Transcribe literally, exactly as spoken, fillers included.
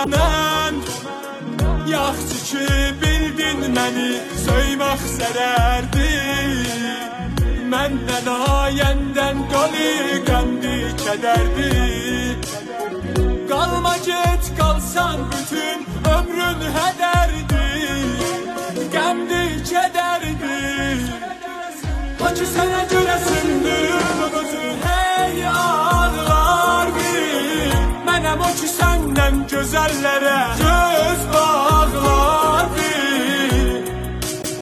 Mən yaxşı ki bildin məni söymək zərərdir. Məndən ayəndən qalı qəmdi kədərdir. Qalma get qalsan bütün ömrün hədərdir. Qəmdi kədərdir. O ki sənə görə sündür bu gözü hey ağlar bir. Mənəm o ki səndən gözəllərə